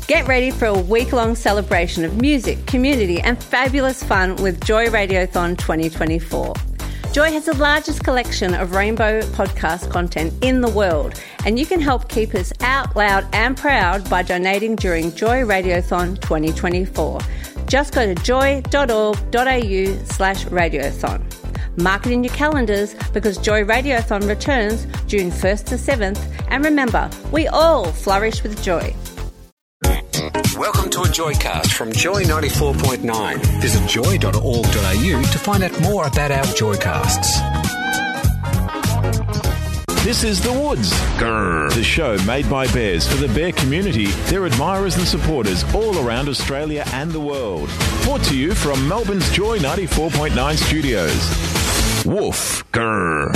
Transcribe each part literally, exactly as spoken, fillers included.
Get ready for a week-long celebration of music, community and fabulous fun with Joy Radiothon twenty twenty-four. Joy has the largest collection of rainbow podcast content in the world, and you can help keep us out loud and proud by donating during Joy Radiothon twenty twenty-four. Just go to joy.org.au slash radiothon. Mark it in your calendars because Joy Radiothon returns June first to seventh, and remember, we all flourish with joy. Welcome to a Joycast from Joy ninety-four point nine. Visit joy dot org dot a u to find out more about our Joycasts. This is The Woods, Grrr, the show made by bears for the bear community, their admirers and supporters all around Australia and the world. Brought to you from Melbourne's Joy ninety-four point nine studios. Woof, grrr.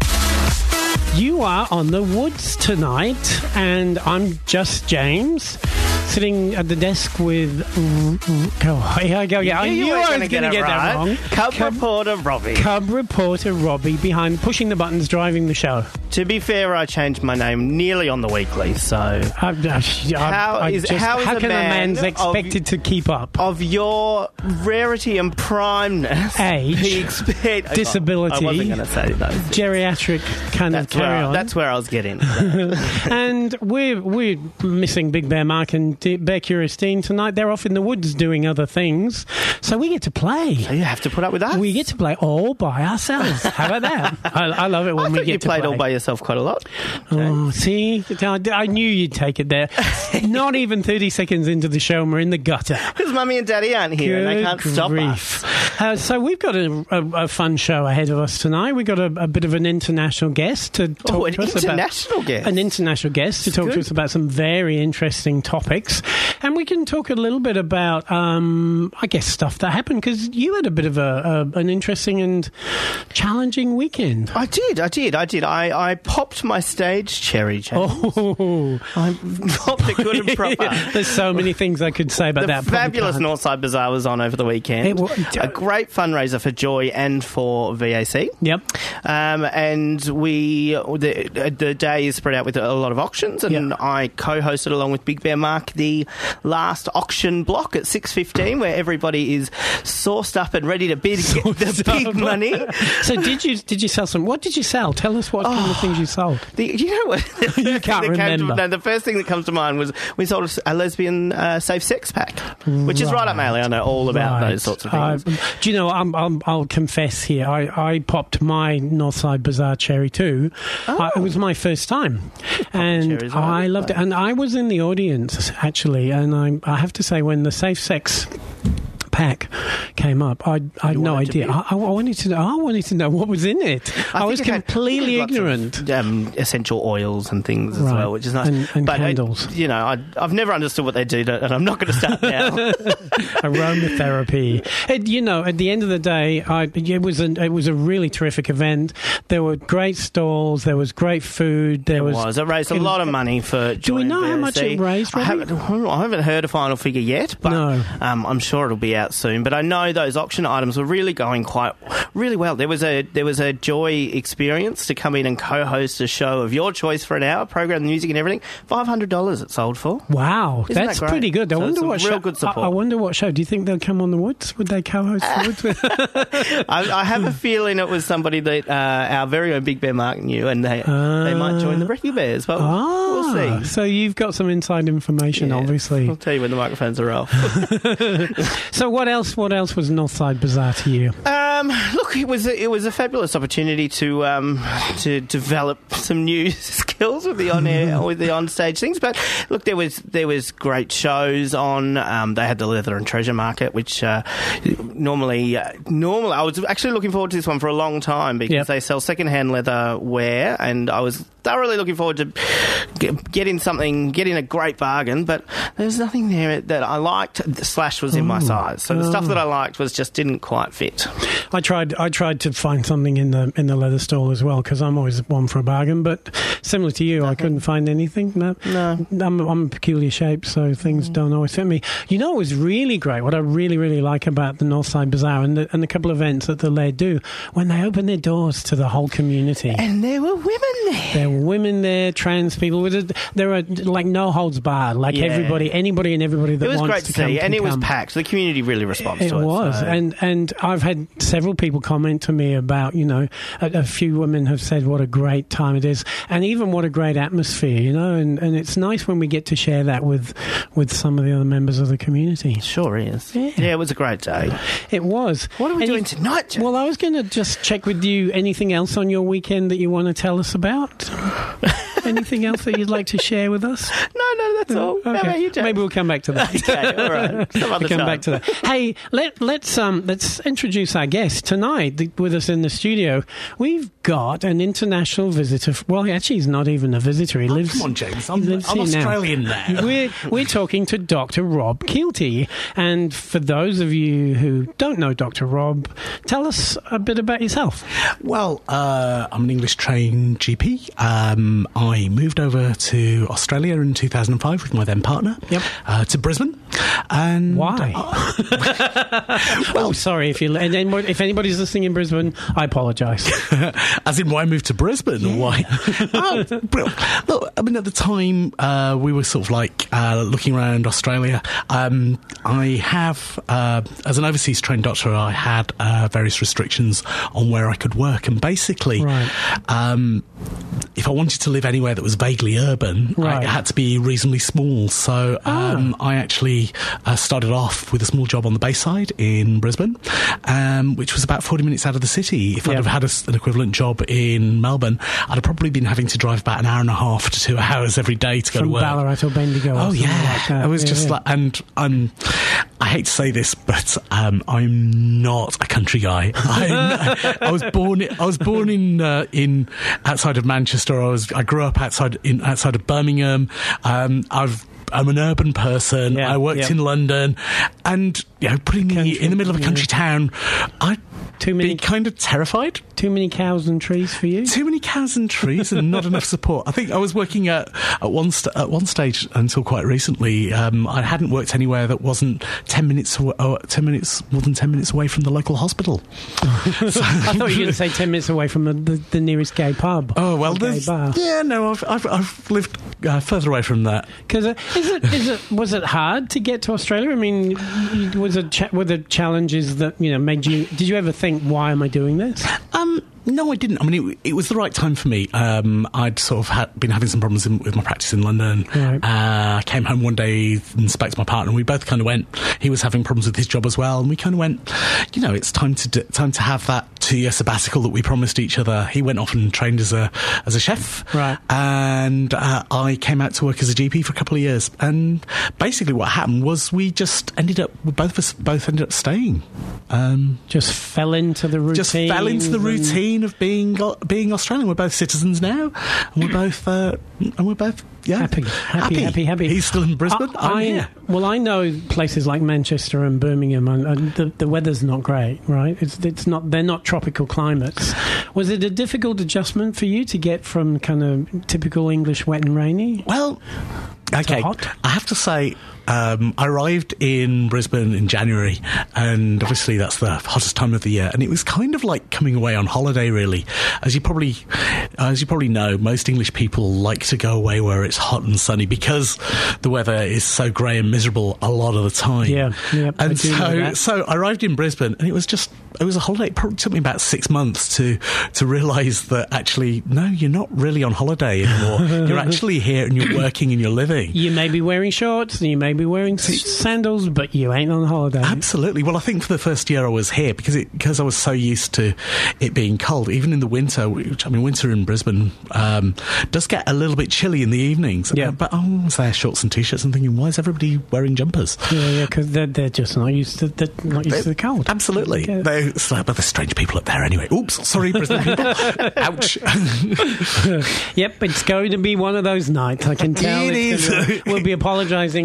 You are on The Woods tonight, and I'm just James, sitting at the desk with... Go, here I go. Yeah, I knew I was going to get that wrong. Cub, Cub reporter Robbie. Cub reporter Robbie, behind pushing the buttons, driving the show. To be fair, I changed my name nearly on the weekly, so... I, I, how I is, just, how is how a can man a man's expected of, to keep up? Of your rarity and primeness... Age, expect, disability... I wasn't going to say those. Geriatric kind that's of carry where, on. That's where I was getting. And we're, we're missing Big Bear Mark and D- Bear Curious Dean tonight. They're off in the woods doing other things, so we get to play. So you have to put up with us. We get to play all by ourselves. How about that? I, I love it when I we thought get you to played play. all by yourself quite a lot. Oh, see? I, I knew you'd take it there. Not even thirty seconds into the show and we're in the gutter. Because Mummy and Daddy aren't here Good and they can't stop grief. us. Uh, so we've got a, a, a fun show ahead of us tonight. We've got a, a bit of an international guest to talk oh, an to us about... international guest? An international guest to That's talk good. to us about some very interesting topics. And we can talk a little bit about, um, I guess, stuff that happened, because you had a bit of a, a an interesting and challenging weekend. I did, I did, I did. I, I popped my stage cherry, James. Oh, I popped it good and proper. There's so many things I could say about the that. fabulous Probably can't. Northside Bazaar was on over the weekend. It wa- a great fundraiser for Joy and for V A C. Yep. Um, and we the, the day is spread out with a lot of auctions, and Yep. I co-hosted along with Big Bear Mark the last auction block at six fifteen, where everybody is sourced up and ready to bid get the big money. So did you did you sell some? What did you sell? Tell us what Oh, kind of things you sold. The, you know what? The first You thing can't that came remember. To, no, the first thing that comes to mind was we sold a lesbian uh, safe sex pack, which is right up my alley. I know all about Right. those sorts of things. Uh, do you know, I'm, I'm, I'll confess here, I, I popped my Northside Bazaar cherry too. Oh. I, it was my first time. And cherries, I I like loved that. it. And I was in the audience, actually, and I, I have to say, when the safe sex pack came up, I, I had You no wanted to idea. be- I, I wanted to know. I wanted to know what was in it. I, was think it had- completely I think it had ignorant. lots of, um, essential oils and things as Right. well, which is nice. And- and but candles. I, you know, I, I've never understood what they do, to, and I'm not going to start now. Aromatherapy. It, you know, at the end of the day, I, it was an, it was a really terrific event. There were great stalls. There was great food. There It was. was. It raised a lot of money for Joy. Do we know and how much V A C. it raised, I Robbie? haven't, I haven't heard a final figure yet, but No. um, I'm sure it'll be out soon. But I know those auction items were really going quite really well. There was a there was a Joy experience to come in and co-host a show of your choice for an hour, program the music and everything. Five hundred dollars it sold for. Wow, Isn't that's that great? pretty good. I So wonder it's a what real show. good I, support. I wonder what show. Do you think they'll come on the Woods? Would they co-host the Woods? With? I, I have a feeling it was somebody that uh, our very own Big Bear Mark knew, and they they might join the Brekkie Bears. But Ah, we'll see. So you've got some inside information, Yeah. obviously. I'll tell you when the microphones are off. So what else? What else was Northside Bazaar to you? Um, look, it was a, it was a fabulous opportunity to um, to develop some new skills with the on air with the on stage things. But look, there was there was great shows on. Um, they had the Leather and Treasure Market, which uh, normally uh, normally I was actually looking forward to this one for a long time because Yep. they sell secondhand leather wear, and I was thoroughly looking forward to get, getting something, getting a great bargain. But there was nothing there that I liked. The slash was in my size, so the stuff that I liked was just didn't quite fit. I tried. I tried to find something in the in the leather stall as well because I'm always one for a bargain. But similar to you, Nothing. I couldn't find anything. No, no. I'm, I'm a peculiar shape, so things mm. don't always fit me. You know, it was really great. What I really, really like about the Northside Bazaar and the, and the couple of events that the Laird do when they open their doors to the whole community. And there were women there. There were women there, trans people. There were like no holds barred. Like yeah. everybody, anybody, and everybody that wants to come. It was great to, to see, and it was come. packed. The community really responds it to it. It was, so. and and I've had several people comment to me about, you know, a, a few women have said what a great time it is, and even what a great atmosphere, you know, and, and it's nice when we get to share that with with some of the other members of the community. It sure is. Yeah. yeah, it was a great day. It was. What are we and doing you, tonight, Jack? Well, I was going to just check with you. Anything else on your weekend that you want to tell us about? Anything else that you'd like to share with us? No, no, that's all. Okay. How about you, Jack? Maybe we'll come back to that. Okay, all right. Some other we'll come time. back to that. Hey, let, let's um, let's introduce our guest tonight the, with us in the studio. We've got an international visitor. Well, actually, he's not even a visitor. He oh, lives. Come on, James. I'm, lives I'm here Australian now. now. We're we're talking to Doctor Rob Keelty, and for those of you who don't know Doctor Rob, tell us a bit about yourself. Well, uh, I'm an English trained G P. Um, I moved over to Australia in two thousand five with my then partner. Yep. Uh, to Brisbane. And why? Uh, well, sorry if you and if anybody's listening in Brisbane, I apologise. As in, why move to Brisbane? Yeah. Or why? oh, look, I mean, at the time uh, we were sort of like uh, looking around Australia. Um, I have, uh, as an overseas trained doctor, I had uh, various restrictions on where I could work, and basically, right. um, if I wanted to live anywhere that was vaguely urban, right. I, it had to be reasonably small. So um, oh. I actually uh, started off with a small job on the Bayside in Brisbane, um, which was about forty minutes out of the city. If yep. I'd have had a, an equivalent job in Melbourne, I'd have probably been having to drive about an hour and a half to two hours every day to go From to work. Ballarat or Bendigo. Oh, or yeah. Like that. I was yeah, just yeah. like, and um, I hate to say this, but um, I'm not a country guy. I'm, I was born. I was born in uh, in outside of Manchester. I was. I grew up outside in outside of Birmingham. Um, I've. I'm an urban person. Yeah, I worked yeah. in London, and you know, putting country, me in the middle of a country yeah. town, I'd too many be kind of terrified. Too many cows and trees for you. Too many cows and trees, and not enough support. I think I was working at at one st- at one stage until quite recently. Um, I hadn't worked anywhere that wasn't ten minutes aw- oh, ten minutes more than ten minutes away from the local hospital. So, I thought you were going to say ten minutes away from the, the, the nearest gay pub. Oh well, gay bar. yeah, no, I've I've, I've lived uh, further away from that. Because uh, is it is it was it hard to get to Australia? I mean, was it cha- were the challenges that you know made you? Did you ever think, why am I doing this? Um. No, I didn't. I mean, it, it was the right time for me. Um, I'd sort of had, been having some problems in, with my practice in London. Right. Uh, I came home one day and spoke to my partner, and we both kind of went. He was having problems with his job as well, and we kind of went. You know, it's time to d- time to have that two-year sabbatical that we promised each other. He went off and trained as a as a chef, right? And uh, I came out to work as a G P for a couple of years. And basically, what happened was we just ended up. Both of us both ended up staying. Um, just fell into the routine. Just fell into the routine of being being Australian. We're both citizens now, and we're both uh, and we're both yeah happy, happy, happy, happy, happy. He's still in Brisbane. I, I'm I, here. Well, I know places like Manchester and Birmingham, and, and the, the weather's not great, right? It's it's not. They're not tropical climates. Was it a difficult adjustment for you to get from kind of typical English wet and rainy? Well, okay, hot? I have to say. Um, I arrived in Brisbane in January, and obviously that's the hottest time of the year, and it was kind of like coming away on holiday, really. As you probably, as you probably know, most English people like to go away where it's hot and sunny because the weather is so grey and miserable a lot of the time. Yeah, yeah. And I do know so, that. so I arrived in Brisbane, and it was just, it was a holiday. It probably took me about six months to to realise that actually, no, you're not really on holiday anymore. You're actually here, and you're working, and you're living. You may be wearing shorts, and you may be wearing s- sandals, but you ain't on holiday. Absolutely. Well, I think for the first year I was here because it because I was so used to it being cold, even in the winter. Which I mean, winter in Brisbane um, does get a little bit chilly in the evenings. Yeah. Uh, but I was there shorts and t-shirts and thinking, why is everybody wearing jumpers? Yeah, yeah, because they're they're just not used to they're not used to the cold. Absolutely. Yeah. They're, so, but there's strange people up there anyway. Oops, sorry, Brisbane people. Ouch. Yep, it's going to be one of those nights. I can tell. It it's is. Gonna, we'll be apologising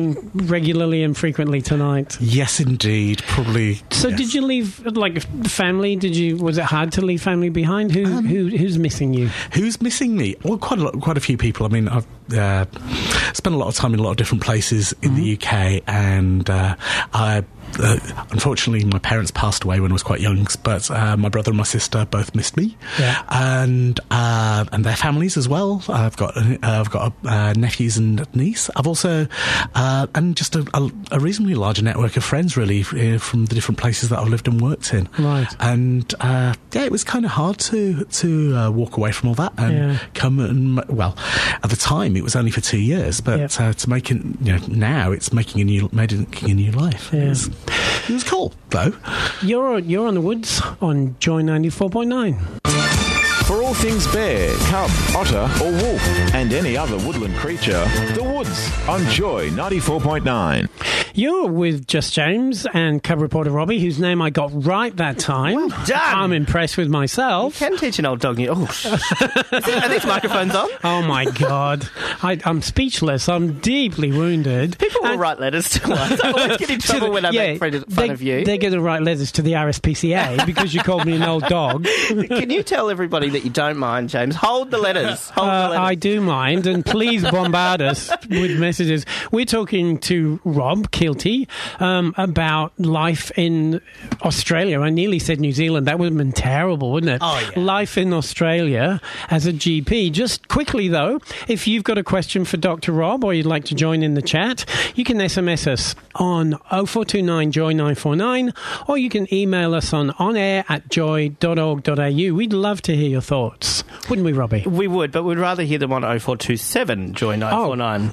regularly and frequently tonight. Yes, indeed. Probably. So, yes. did you leave like family? Did you? Was it hard to leave family behind? Who, Um, who, who's missing you? Who's missing me? Well, quite a lot, quite a few people. I mean, I've uh, spent a lot of time in a lot of different places in mm-hmm. the U K, and uh, I. Uh, unfortunately, my parents passed away when I was quite young, but uh, my brother and my sister both missed me, yeah. and uh, and their families as well. I've got uh, I've got uh, nephews and niece. I've also uh, and just a, a, a reasonably large network of friends, really, uh, from the different places that I've lived and worked in. Right. And uh, yeah, it was kind of hard to to uh, walk away from all that and yeah. come and well, at the time it was only for two years, but yep. uh, to make it, you know, now it's making a new making a new life. Yeah. It was, It was cool, though. You're you're on the Woods on Joy ninety-four point nine. For all things bear, cub, otter or wolf and any other woodland creature, The Woods on Joy ninety-four point nine. You're with Just James and Cub reporter Robbie, whose name I got right that time. Well done. I'm impressed with myself. You can teach an old dog new... Oh, are these microphones on? Oh, my God. I, I'm speechless. I'm deeply wounded. People will and write letters to us. I always get in trouble the, when I yeah, make fun they, of you. They're going to write letters to the R S P C A because you called me an old dog. Can you tell everybody that you don't mind, James? Hold the letters. Hold Uh, the letters. I do mind, and please bombard us with messages. We're talking to Rob Kilty um, about life in Australia. I nearly said New Zealand. That would have been terrible, wouldn't it? Oh, yeah. Life in Australia as a G P. Just quickly, though, if you've got a question for Doctor Rob or you'd like to join in the chat, you can S M S us on oh four two nine joy nine four nine, or you can email us on onair at joy dot org dot a u. We'd love to hear your thoughts. Wouldn't we, Robbie? We would, but we'd rather hear them on oh four two seven joy nine four nine.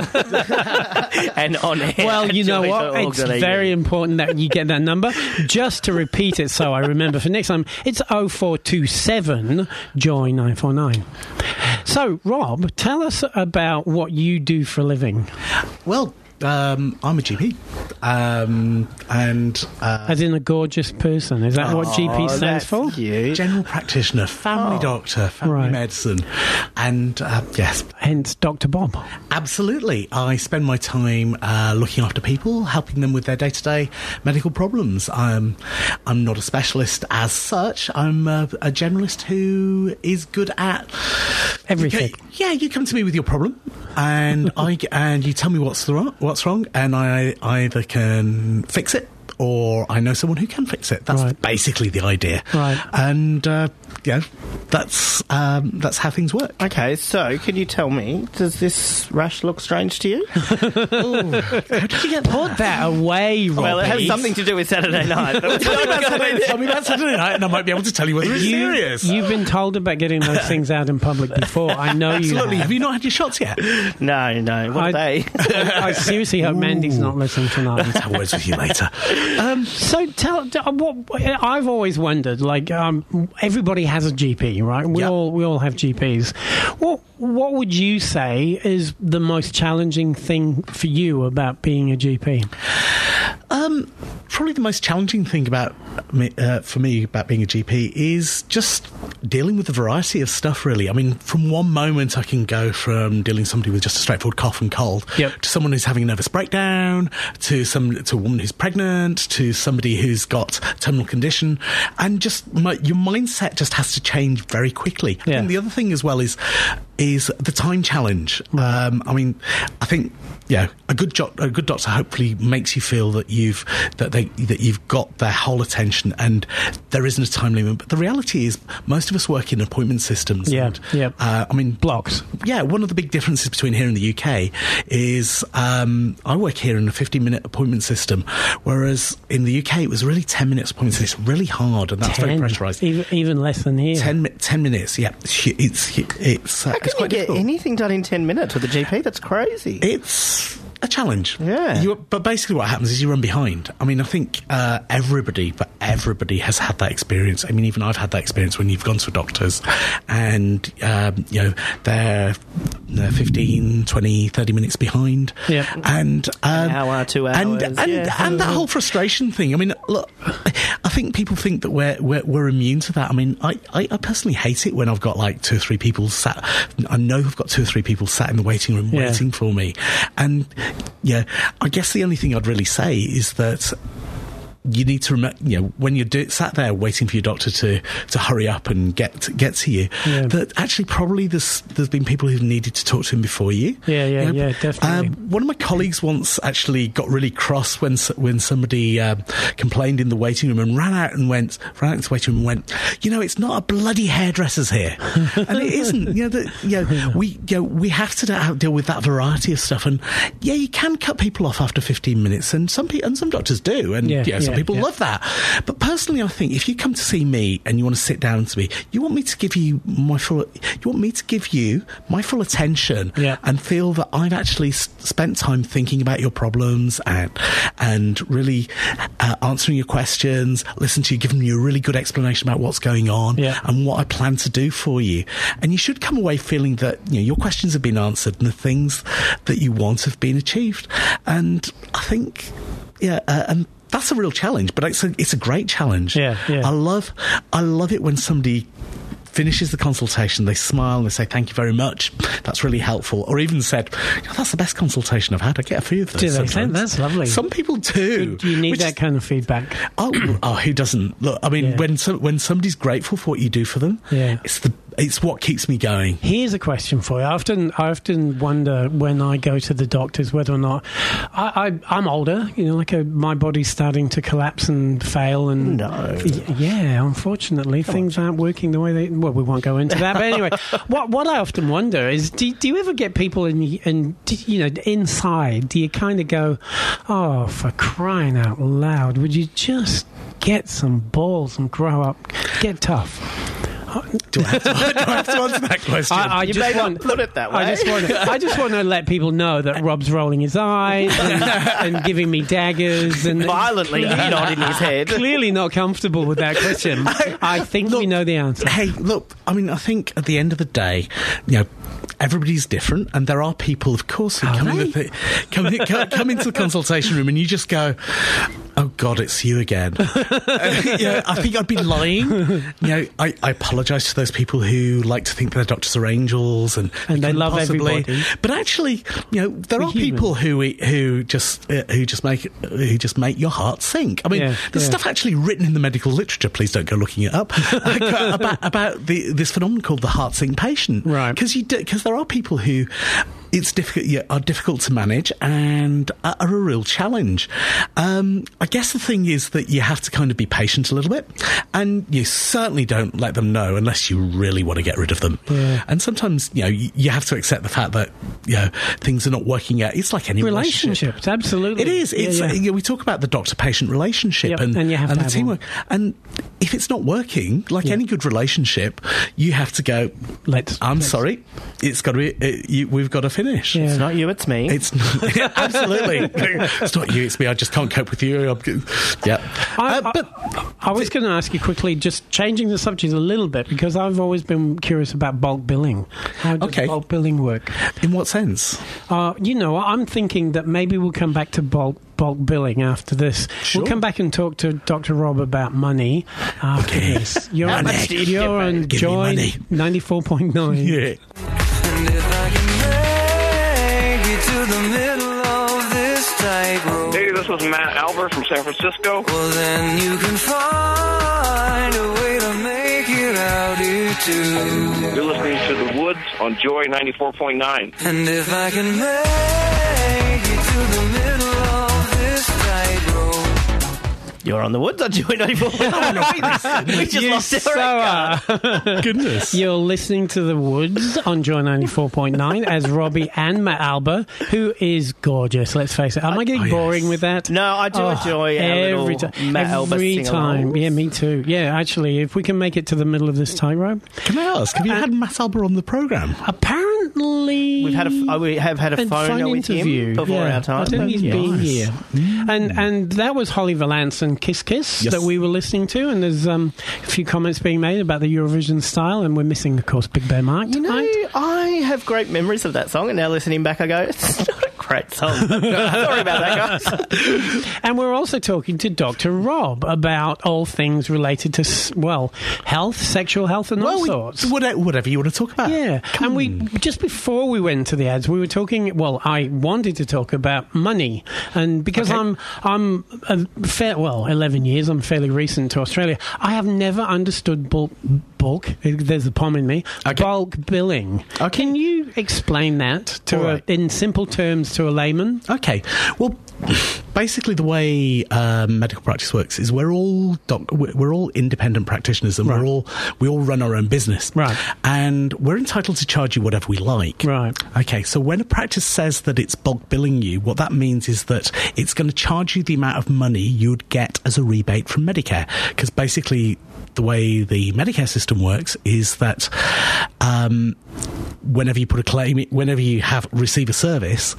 Oh. And on air. Well, you know what? It's It's very important that you get that number. Just to repeat it so I remember for next time, it's oh four two seven joy nine four nine. So, Rob, tell us about what you do for a living. Well, um, I'm a G P. Um, and uh, As in a gorgeous person. Is that what G P stands that's for? cute. general practitioner, family Oh. doctor, family Right. medicine. And uh, yes, Hence Doctor Bob. absolutely. I spend my time uh, looking after people, helping them with their day-to-day medical problems. I'm, I'm not a specialist as such. I'm a, a generalist who is good at Everything. Okay, yeah, you come to me with your problem, and I and you tell me what's the wrong, what's wrong, and I either can fix it or I know someone who can fix it. That's Right. basically the idea. Right. And uh, yeah, that's um, that's how things work. Okay, so can you tell me, does this rash look strange to you? How did you get Put that away, Robbie. Well, it has something to do with Saturday night. Tell me about Saturday, tell me about Saturday night, and I might be able to tell you whether it's You, serious. you've been told about getting those things out in public before. I know you Absolutely. have. Have you not had your shots yet? No, no. What are I- they? I seriously hope Mandy's not listening tonight. I'll have words with you later. Um, so tell, tell what I've always wondered. Like um, everybody has a G P, right? We Yep. all we all have G Ps. What what would you say is the most challenging thing for you about being a G P? Um, probably the most challenging thing about me, uh, for me about being a G P is just dealing with the variety of stuff, really. I mean, from one moment I can go from dealing with somebody with just a straightforward cough and cold Yep. to someone who's having a nervous breakdown, to some to a woman who's pregnant, to somebody who's got terminal condition, and just my, your mindset just has to change very quickly. Yeah. And the other thing as well is is the time challenge. Um, I mean, I think yeah, a good jo- a good doctor hopefully makes you feel that you've that they that you've got their whole attention and there isn't a time limit. But the reality is, most of us work in appointment systems. Yeah, and, yeah. Uh, I mean, Blocks. Yeah, one of the big differences between here and the U K is um, I work here in a fifteen-minute appointment system, whereas in the U K it was really ten minutes appointment system. It's really hard, and that's very Ten. pressurised. Even, even less than here. Ten, mi- ten minutes, yeah. It's it's it's, uh, How it's can you quite get difficult. anything done in ten minutes with a G P? That's crazy. It's a challenge. Yeah. You, but basically what happens is you run behind. I mean, I think uh, everybody, but everybody has had that experience. I mean, even I've had that experience when you've gone to a doctor's and, um, you know, they're uh, fifteen, twenty, thirty minutes behind. Yep. And um, An hour, two hours. And, and, yeah. and that whole frustration thing. I mean, look, I think people think that we're, we're, we're immune to that. I mean, I, I, I personally hate it when I've got like two or three people sat, I know I've got two or three people sat in the waiting room Yeah. waiting for me. And yeah, I guess the only thing I'd really say is that you need to remember, you know, when you're do- sat there waiting for your doctor to, to hurry up and get to, get to you, Yeah. that actually probably there's there's been people who've needed to talk to him before you. Yeah, yeah, You know, yeah, definitely. Um, one of my colleagues once actually got really cross when s- when somebody um, complained in the waiting room and ran out and went ran out into the waiting room and went, you know, it's not a bloody hairdresser's here, and it isn't. You know, that you know, we you know, we have to da- deal with that variety of stuff, and yeah, you can cut people off after fifteen minutes, and some pe- and some doctors do, and Yeah, yeah, some yeah, people yeah. love that. But personally, I think if you come to see me and you want to sit down to me, you want me to give you my full, you want me to give you my full attention, Yeah. and feel that I've actually s- spent time thinking about your problems and and really uh, answering your questions, listen to you, giving you a really good explanation about what's going on Yeah. and what I plan to do for you. And you should come away feeling that, you know, your questions have been answered and the things that you want have been achieved. And I think, yeah, uh, and that's a real challenge, but it's a, it's a great challenge. Yeah, yeah. I love, I love it when somebody finishes the consultation, they smile and they say, thank you very much, that's really helpful. Or even said, oh, that's the best consultation I've had. I get a few of those Do they say? sometimes. That's lovely. Some people do. Do you need which that is- kind of feedback? Oh, oh, who doesn't? Look, I mean, Yeah. when some, when somebody's grateful for what you do for them, Yeah. it's the it's what keeps me going. Here's a question for you. I often, I often wonder when I go to the doctors whether or not I, I, I'm older. You know, like a, my body's starting to collapse and fail. And No. Y- yeah, unfortunately, things aren't working the way they. Well, we won't go into that. But anyway, what what I often wonder is, do, do you ever get people in, in you know, inside? Do you kind of go, oh, for crying out loud, would you just get some balls and grow up, get tough? Do I have to, do I have to answer that question? I, I You just may not want put it that I way. just want. I just want to let people know that Rob's rolling his eyes and, and giving me daggers and Violently nodding his head. clearly not comfortable with that question. I think we know the answer. Hey, look, I mean, I think at the end of the day, you know, everybody's different, and there are people, of course, who Are come, in they? the, come, in- come, come into the consultation room and you just go, oh, God, it's you again. uh, yeah, I think I'd be lying. You know, I, I apologise to those people who like to think their doctors are angels and, And they couldn't love possibly. everybody. But actually, you know, there We're are human. people who who just uh, who just make who just make your heart sink. I mean, Yeah, there's yeah. stuff actually written in the medical literature. Please don't go looking it up about about the, this phenomenon called the heart sink patient. Right. Because you because there are people who it's difficult, yeah, are difficult to manage and are a real challenge. Um, I guess the thing is that you have to kind of be patient a little bit, and you certainly don't let them know unless you really want to get rid of them. Yeah. And sometimes, you know, you, you have to accept the fact that, you know, things are not working out. It's like any relationship. Relationships, absolutely. It is. It's Yeah, yeah. uh, you know, we talk about the doctor-patient relationship Yep, and, and you have to the have teamwork. And if it's not working, like Yeah. any good relationship, you have to go, Let's- I'm let's- sorry, it's got to be, it, you, we've got to finish. Yeah. It's not you, it's me. It's not, yeah, absolutely. It's not you, it's me. I just can't cope with you. I'm, yeah. I, Uh, but I, I was going to ask you quickly, just changing the subject a little bit, because I've always been curious about bulk billing. How does Okay. bulk billing work? in what sense? Uh, you know, I'm thinking that maybe we'll come back to bulk bulk billing after this. Sure. We'll come back and talk to Doctor Rob about money after Okay. this. You're, How on, much do you you're give on me? Give me Joy money. ninety-four point nine. Yeah. And if I can make it to the middle of this tightrope, Hey, this is Matt Albert from San Francisco. well then you can find a way to make it out here too. You're listening to The Woods on Joy ninety-four point nine. And if I can make it to the middle of this tightrope, You're on the Woods on Joy ninety-four. We just You lost so Erica. are. Goodness. You're listening to The Woods on Joy ninety-four point nine as Robbie and Matt Alba, who is gorgeous, let's face it. Am I getting Oh, yes. boring with that? No, I do Oh, enjoy our every little time. Matt Alba Every sing-alongs. time. Yeah, me too. Yeah, actually, if we can make it to the middle of this tightrope. Can I ask, have you had Matt Alba on the programme? Apparently recently... We've had a, oh, we have had a, a phone, phone with interview him before yeah. our time. I don't think he's Yes. been here. Mm. And and that was Holly Valance and Kiss Kiss Yes. that we were listening to, and there's um, a few comments being made about the Eurovision style, and we're missing, of course, Big Bear Mark You know, tonight. I have great memories of that song, and now listening back, I go, it's not a great song. Sorry about that, guys. And we're also talking to Doctor Rob about all things related to, s- well, health, sexual health, and all Well, we- sorts. whatever, whatever you want to talk about. Yeah, Come and we on. just before we went to the ads, we were talking. Well, I wanted to talk about money, and because Okay. I'm I'm a fair, well, eleven years. I'm fairly recent to Australia. I have never understood bulk. bulk there's a pom in me. Okay. Bulk billing. Okay. Can you explain that to All a, right. in simple terms to a layman? Okay. Well, basically, the way um, medical practice works is we're all doc- we're we're all independent practitioners, and Right. we're all we all run our own business, Right. And we're entitled to charge you whatever we like, Right. Okay. So when a practice says that it's bulk billing you, what that means is that it's going to charge you the amount of money you'd get as a rebate from Medicare, because basically the way the Medicare system works is that um, whenever you put a claim, whenever you have receive a service,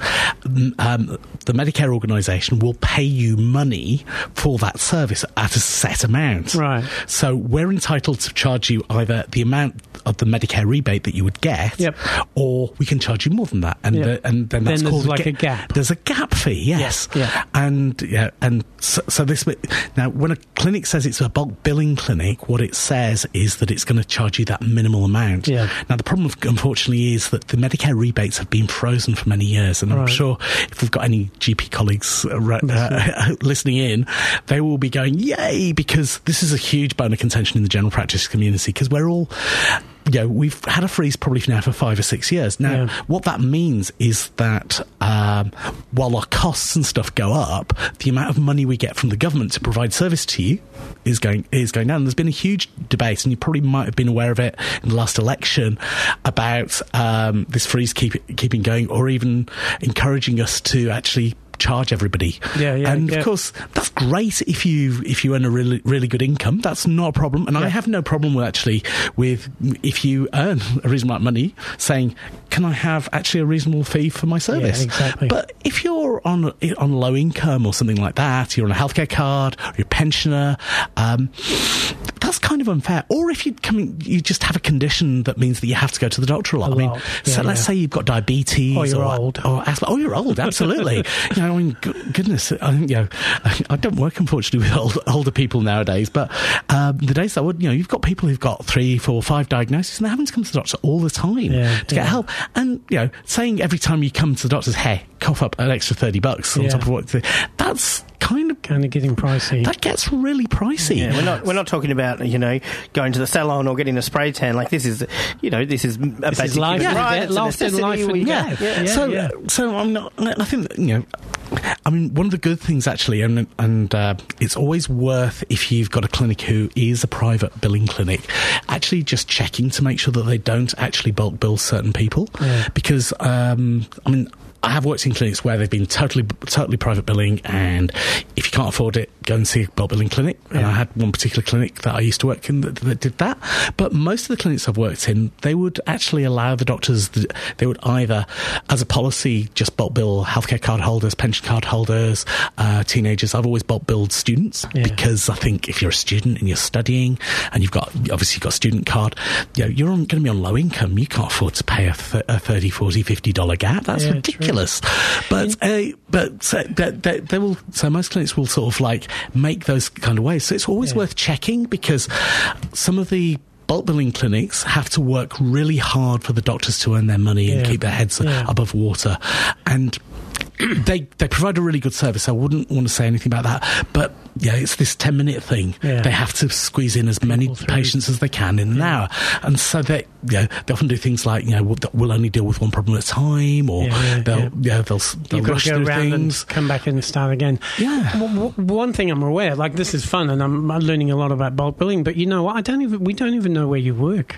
um, the Medicare organisation will pay you money for that service at a set amount. Right. So we're entitled to charge you either the amount of the Medicare rebate that you would get, Yep. or we can charge you more than that, and Yep. uh, and then that's Then there's called like ga- a gap. There's a gap fee, yes, Yeah, yeah. and yeah, and so, so this now when a clinic says it's a bulk billing clinic, what it says is that it's going to charge you that minimal amount. Yeah. Now the problem, unfortunately, is that the Medicare rebates have been frozen for many years, and I'm Right. sure if we've got any G P colleagues uh, ra- uh, listening in, they will be going, "Yay!" because this is a huge bone of contention in the general practice community, because we're all. You know, we've had a freeze probably now for five or six years. Now, Yeah. what that means is that um, while our costs and stuff go up, the amount of money we get from the government to provide service to you is going is going down. There's been a huge debate, and you probably might have been aware of it in the last election, about um, this freeze keep, keeping going, or even encouraging us to actually charge everybody. Yeah, yeah, and yeah. of course, that's great if you if you earn a really really good income. That's not a problem, and I Yeah. have no problem with actually with if you earn a reasonable amount of money, saying, "Can I have actually a reasonable fee for my service?" Yeah, exactly. But if you're on on low income or something like that, you're on a healthcare card, or you're a pensioner. Um, that's kind of unfair. Or if you come in, you just have a condition that means that you have to go to the doctor a lot. A I mean, lot. so Yeah, let's yeah. say you've got diabetes, Or you're old. or asthma. Oh, you're old, absolutely. you know, I mean, g- goodness, I, you know, I don't work unfortunately with old, older people nowadays, but um, the days that would, you know, you've got people who've got three, four, five diagnoses, and they're having to come to the doctor all the time Yeah, to yeah. get help. And you know, saying every time you come to the doctor's, hey, cough up an extra thirty bucks on Yeah. top of what that's kind of Kind of getting pricey. that gets really pricey. Yeah, we're not we're not talking about, you know, going to the salon or getting a spray tan. Like this is, you know, this is a This basic is life human and right. death, It's a life and necessity. life and We- death. Yeah. Yeah, so, yeah. so I'm not. I think that, you know, I mean, one of the good things actually, and and uh, it's always worth, if you've got a clinic who is a private billing clinic, actually just checking to make sure that they don't actually bulk bill certain people, Yeah. because um, I mean. I have worked in clinics where they've been totally, totally private billing, and if you can't afford it, go and see a bulk billing clinic. And Yeah. I had one particular clinic that I used to work in that, that did that. But most of the clinics I've worked in, they would actually allow the doctors, they would either, as a policy, just bulk bill healthcare card holders, pension card holders, uh, teenagers. I've always bulk billed students, Yeah. because I think if you're a student and you're studying and you've got, obviously you've got a student card, you know, you're going to be on low income. You can't afford to pay a, th- a thirty, forty, fifty dollars gap. That's Yeah, ridiculous. But uh, but so they, they, they will. So most clinics will sort of like make those kind of ways. So it's always Yeah. worth checking, because some of the bulk billing clinics have to work really hard for the doctors to earn their money and Yeah. keep their heads Yeah. above water, and they they provide a really good service. I wouldn't want to say anything about that, but yeah, it's this ten minute thing. Yeah. They have to squeeze in as many through. patients as they can in an hour, and so they you know, they often do things like, you know, we'll, we'll only deal with one problem at a time, or Yeah, yeah, they'll yeah. yeah, they'll they'll You've got rush to go through around things. and come back and start again. Yeah. W- w- one thing I'm aware, like this is fun, and I'm, I'm learning a lot about bulk billing. But you know what? I don't even. We don't even know where you work.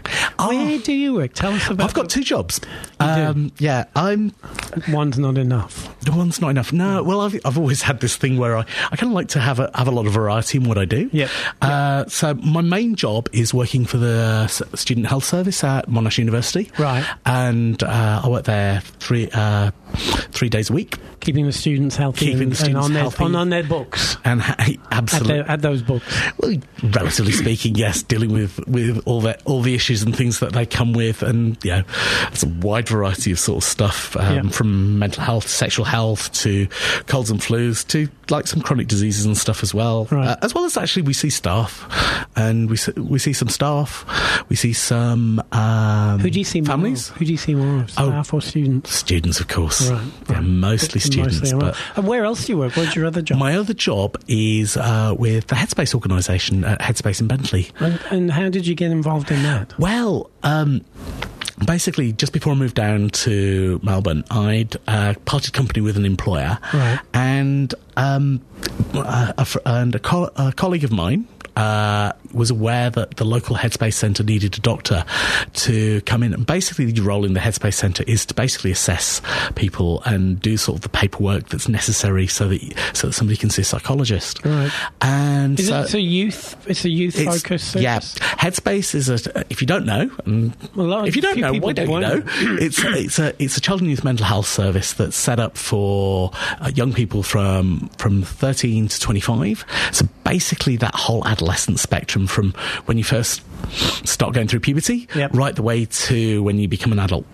Where do you work? Tell us about. I've got two jobs. You Um, yeah, I'm. One's not enough. The one's not enough. No, well, I've, I've always had this thing where I, I kind of like to have a have a lot of variety in what I do. Yep. Uh, so my main job is working for the S- Student Health Service at Monash University. Right. And uh, I work there three uh, three days a week. Keeping the students healthy Keeping and, the students and on, their, healthy. on, on their books. And ha- At, absolutely. their, at those books. Well, relatively speaking, yes, dealing with, with all the all the issues and things that they come with, and you know, it's a wide variety of sort of stuff, um, Yeah. from mental health, sexual health, to colds and flus, to like some chronic diseases and stuff as well. Right. Uh, as well as actually, we see staff, and we see, we see some staff, we see some um, Who do you see more families, of? Who do you see more of? Oh. Staff or students? students, of course. Right, Yeah, right. mostly students, Mostly, but. and where else do you work? What's your other job? My other job is uh, with the Headspace organisation at Headspace in Bentley. and, and how did you get involved in that? Well, um, basically, just before I moved down to Melbourne, I'd uh, parted company with an employer, Right. and um, a, a, fr- and a, co- a colleague of mine uh, was aware that the local Headspace Centre needed a doctor to come in. And basically, your role in the Headspace Centre is to basically assess people and do sort of the paperwork that's necessary so that so that somebody can see a psychologist. Right. And Is so it, it's a youth? It's a youth it's- focused service. yeah, Headspace is a. If you don't know, and A lot- if you don't few know, people why don't you won't know? know. It's it's a it's a child and youth mental health service that's set up for uh, young people from from thirteen to twenty-five. So basically, that whole adolescent spectrum from when you first start going through puberty, Yep. right the way to when you become an adult.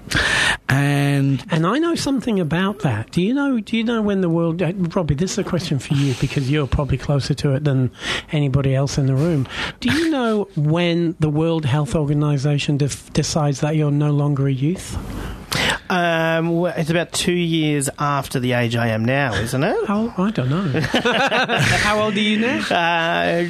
And And I know something about that. Do you know? Do you know when the world? uh, Robbie, this is a question for you because you're probably closer to it than anybody else in the room. Do you know when the World Health Organization def- decides that you're no longer a youth? Um, well, it's about two years after the age I am now, isn't it? How? I don't know. How old are you now? Uh,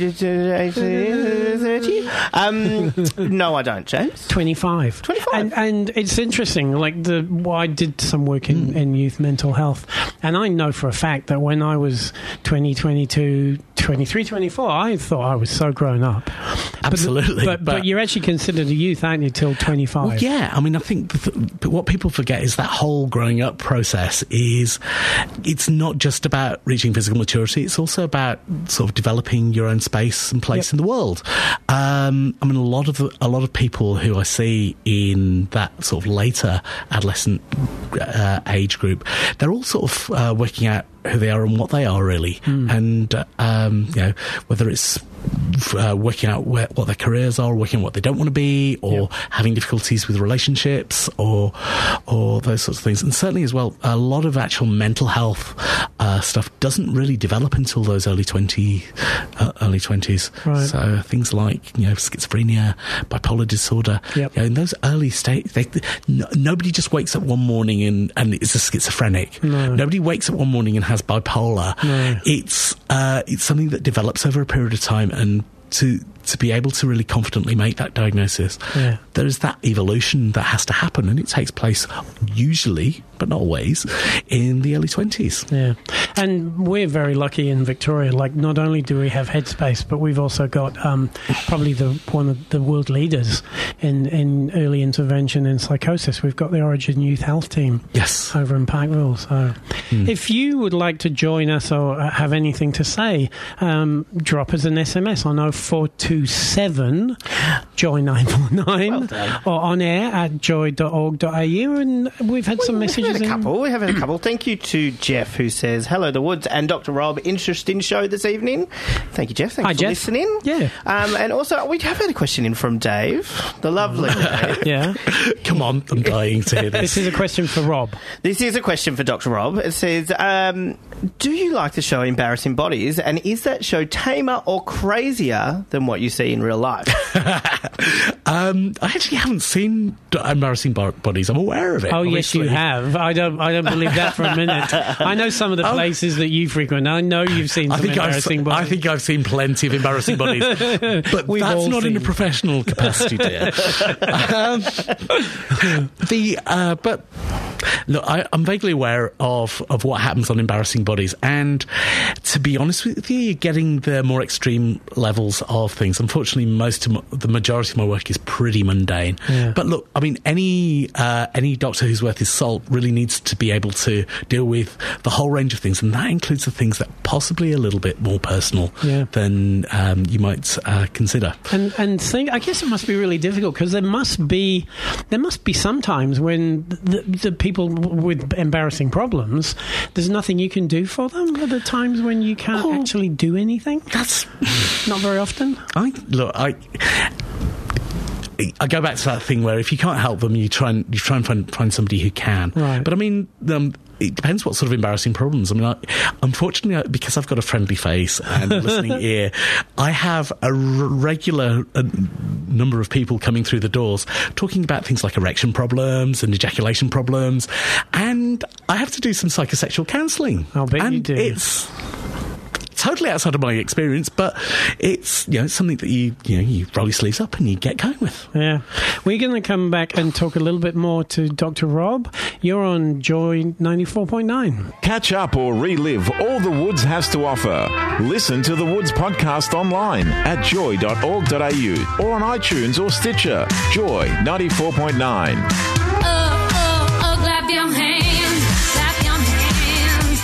thirty? Um, no, I don't, James. twenty-five. twenty-five. And, and it's interesting, like, the well, I did some work in, Hmm. in youth mental health, and I know for a fact that when I was twenty, twenty-two, twenty-three, twenty-four, I thought I was so grown up. absolutely, But, but, you're actually considered a youth, aren't you, till twenty-five? Well, yeah, I mean, I think th- but what people forget is that whole growing up process is it's not just about reaching physical maturity, it's also about sort of developing your own space and place Yep. in the world. Um, I mean, a lot of the, a lot of people who I see in that sort of later adolescent uh, age group, they're all sort of uh, working out who they are and what they are really, Mm. and uh, um, you know, whether it's uh, working out where, what their careers are, working out what they don't want to be, or Yep. having difficulties with relationships, or or those sorts of things. And certainly as well, a lot of actual mental health uh, stuff doesn't really develop until those early twenty, uh, early twenties. Right. So things like you know schizophrenia, bipolar disorder. Yep. You know, in those early states, they, no, nobody just wakes up one morning and and is a schizophrenic. No. Nobody wakes up one morning and has bipolar. No. It's uh, it's something that develops over a period of time, and to to be able to really confidently make that diagnosis, Yeah. there is that evolution that has to happen, and it takes place usually, but not always, in the early twenties. Yeah, and we're very lucky in Victoria. Like, not only do we have Headspace, but we've also got um, probably the one of the world leaders in, in early intervention and psychosis. We've got the Origin Youth Health Team Yes. over in Parkville. So, if you would like to join us or uh, have anything to say, um, drop us an S M S on oh four two seven joy nine four nine or on air at joy dot org dot a u. And we've had some We've messages had a in. couple. We have had a couple. Thank you to Jeff, who says, hello, The Woods and Doctor Rob. Interesting show this evening. Thank you, Jeff. Thanks Hi, for Jeff. listening. Yeah. Um, and also, we have had a question in from Dave, the lovely Dave. Yeah. Come on, I'm dying to hear This this. is a question for Rob. This is a question for Doctor Rob. It says, um, do you like the show Embarrassing Bodies, and is that show tamer or crazier than what you see in real life? um, I actually haven't seen Embarrassing Bo- Bodies. I'm aware of it. Oh, yes, you obviously. have. I don't. I don't believe that for a minute. I know some of the Oh. places that you frequent. I know you've seen I some think, I've, embarrassing I bodies. think I've seen plenty of embarrassing bodies, but We've that's all not in a seen. professional capacity, dear. um, the uh, but Look, I, I'm vaguely aware of, of what happens on embarrassing bodies, and to be honest with you, you're getting the more extreme levels of things. Unfortunately, most of my, the majority of my work is pretty mundane. Yeah. But look, I mean, any uh, any doctor who's worth his salt really needs to be able to deal with the whole range of things, and that includes the things that are possibly a little bit more personal Yeah. than um, you might uh, consider. And and think, I guess it must be really difficult because there must be there must be some times when the, the people with embarrassing problems, there's nothing you can do for them. Are there times when you can't Oh. actually do anything? That's Not very often. I look. I I go back to that thing where if you can't help them, you try and you try and find find somebody who can. Right. But I mean, um, it depends what sort of embarrassing problems. I mean, I, unfortunately, because I've got a friendly face and a listening ear, I have a r- regular uh, number of people coming through the doors talking about things like erection problems and ejaculation problems, and I have to do some psychosexual counselling. I'll bet and you do. It's totally outside of my experience, but it's, you know, something that you you know you roll your sleeves up and you get going with. Yeah. We're going to come back and talk a little bit more to Doctor Rob. You're on Joy ninety-four point nine. Catch up or relive all The Woods has to offer. Listen to The Woods podcast online at joy dot org dot a u or on iTunes or Stitcher. Joy ninety-four point nine. Oh, oh, oh, clap your hands, clap your hands.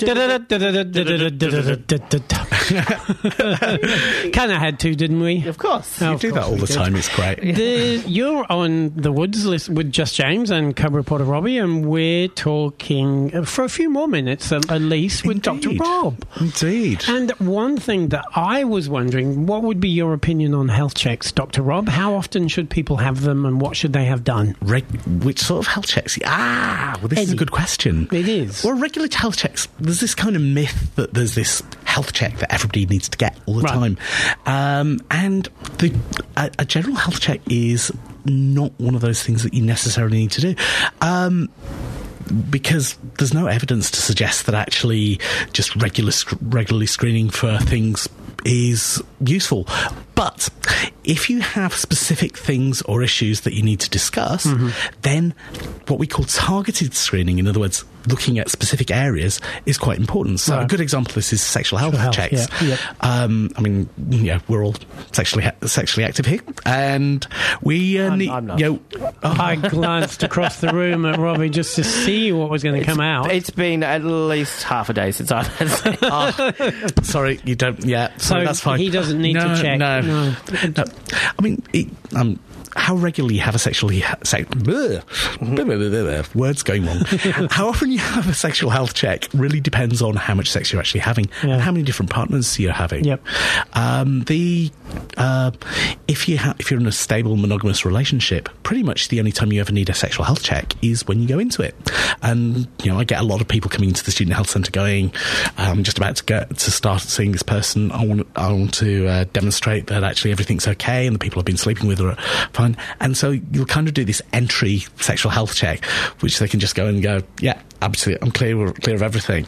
Kind of had to, didn't we? Of course. Oh, You of do that course all we the did. time. It's great. The, you're on the Woods list with Just James and Cub Reporter Robbie, and we're talking uh, for a few more minutes at, at least with Doctor Indeed. Rob. Indeed. And one thing that I was wondering, what would be your opinion on health checks, Doctor Rob? How often should people have them, and what should they have done? Reg- which sort of health checks? Ah, well, this is a Any. good question. It is. Well, regular health checks, there's this kind of myth that there's this health check that everybody needs to get all the Right. time. Um, and the, a, a general health check is not one of those things that you necessarily need to do. Um, because there's no evidence to suggest that actually just regular sc- regularly screening for things is useful. But if you have specific things or issues that you need to discuss, Mm-hmm. then what we call targeted screening, in other words, looking at specific areas, is quite important. So Right. a good example of this is sexual health, Sexual health, checks. yeah, yeah. Um, I mean, yeah, we're all sexually ha- sexually active here, and we uh, I'm- need. I'm not. You know, I glanced across the room at Robbie just to see what was going to come out. It's been at least half a day since I've had sex. Oh, sorry, you don't. Yeah, sorry, So that's fine. he doesn't need to No, check. No, No. no. I mean, it, um, how regularly you have a sexually ha- sex, bleh, bleh, bleh, bleh, bleh, words going wrong. How often you have a sexual health check really depends on how much sex you're actually having Yeah. and how many different partners you're having. Yep. Um, the uh, if you ha- if you're in a stable monogamous relationship, pretty much the only time you ever need a sexual health check is when you go into it. And you know, I get a lot of people coming into the student health centre going, "I'm just about to get to start seeing this person. I want I want to uh, demonstrate that actually everything's okay and the people I've been sleeping with are fine." And so you'll kind of do this entry sexual health check, which they can just go and go, "Yeah, absolutely, I'm clear clear of everything."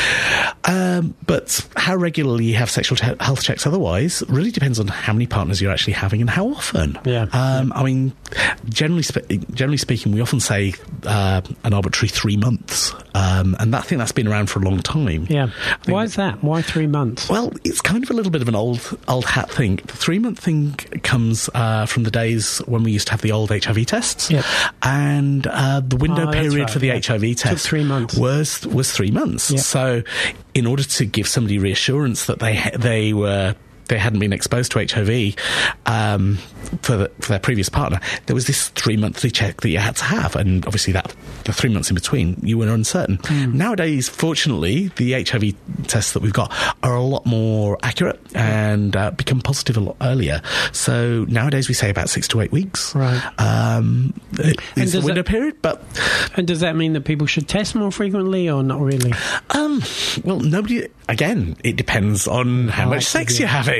Um, but how regularly you have sexual te- health checks otherwise really depends on how many partners you're actually having and how often. Yeah. Um, I mean, generally spe- generally speaking, we often say uh, an arbitrary three months, um, and that, I think that's been around for a long time. Yeah. I think Why is that? Why three months? Well, it's kind of a little bit of an old old hat thing. The three month thing comes uh, from the days when we used to have the old H I V tests, Yep. and uh, the window Oh, that's period right, for the yeah. H I V Took test three months. was was three months. Yep. So, in order to give somebody reassurance that they ha- they were they hadn't been exposed to H I V um, for, the, for their previous partner, there was this three monthly check that you had to have, and obviously that the three months in between you were uncertain. Mm. Nowadays, fortunately, the H I V tests that we've got are a lot more accurate and uh, become positive a lot earlier. So nowadays we say about six to eight weeks. Right. Um, it And is the does window that- period, but And does that mean that people should test more frequently or not really? um, well, nobody. Again, it depends on how Oh, much sex yeah. you're having.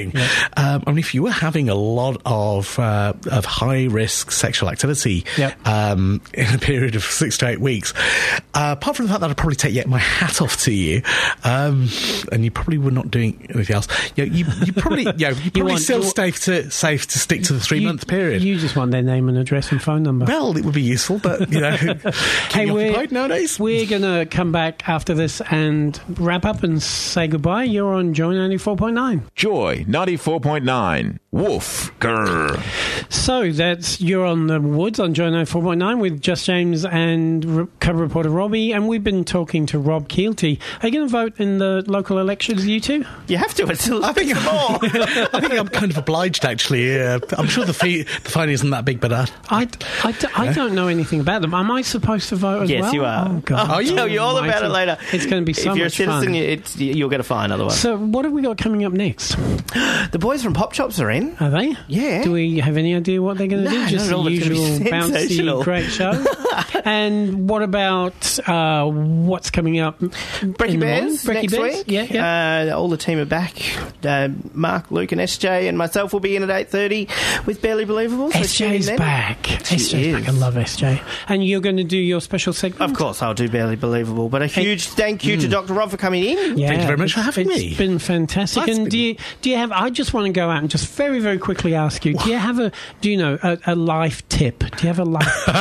thing. Yeah. Um, I mean, if you were having a lot of uh, of high risk sexual activity Yep. um, in a period of six to eight weeks, uh, apart from the fact that I'd probably take yeah, my hat off to you, um, and you probably were not doing anything else. You know, you, you probably, you know, you probably want- still you- safe to safe to stick to the three month period. You just want their name and address and phone number. Well, it would be useful, but you know, keep Hey, you we're, occupied nowadays. we're going to come back after this and wrap up and say goodbye. You're on Joy ninety-four point nine. Joy ninety-four point nine. Woof. Grr. So that's You're on the Woods on Joy ninety-four point nine with Just James and re- cover reporter Robbie. And we've been talking to Rob Keelty. Are you going to vote in the local elections, you two? You have to. It's I think more. I think I'm kind of obliged, actually. Uh, I'm sure the fee, the fine isn't that big, but uh, I, I, I don't know anything about them. Am I supposed to vote as Yes, well? you are. Oh, God. I'll tell you all about Almighty. it later. It's going to be so if you're much a citizen, fun. you- it's, you'll get a fine otherwise. So what have we got coming up next? The boys from Pop Shops are in. Are they? Yeah. Do we have any idea what they're going to No, do? Just not at all. the It's gonna be usual sensational. bouncy, great show. And what about uh, what's coming up? Brekkie in the morning? Bears Brekkie next Bears? week. Yeah, yeah. Uh, all the team are back. Uh, Mark, Luke, and S J, and myself will be in at eight thirty with Barely Believable. So S tune in J's then. back. She S J's is. back. I love S J. And you're going to do your special segment? Of course, I'll do Barely Believable. But a huge thank you to Doctor Rob for coming in. Yeah, Thank you very much it's- for having it's me. been fantastic. That's and been- do you do you have? I just want to go out and just very very quickly ask you. Do you have a do you know a, a life tip? Do you have a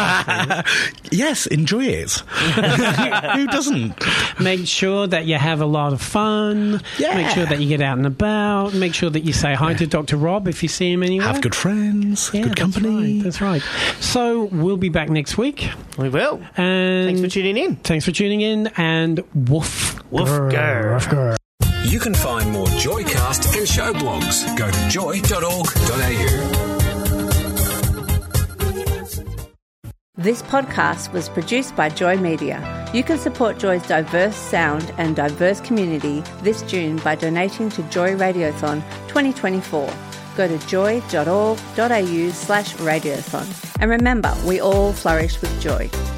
life? yes, enjoy it. Who doesn't? Make sure that you have a lot of fun. Yeah. Make sure that you get out and about. Make sure that you say hi to Doctor Rob if you see him anywhere. Have good friends, Yeah, good company. That's right. That's right. So we'll be back next week. We will. And Thanks for tuning in. Thanks for tuning in. And woof, Woof, grr, grr. woof, grr. You can find more Joycast and show blogs. Go to joy dot org dot a u. This podcast was produced by Joy Media. You can support Joy's diverse sound and diverse community this June by donating to Joy Radiothon twenty twenty-four. Go to joy dot org dot a u slash radiothon. And remember, we all flourish with joy.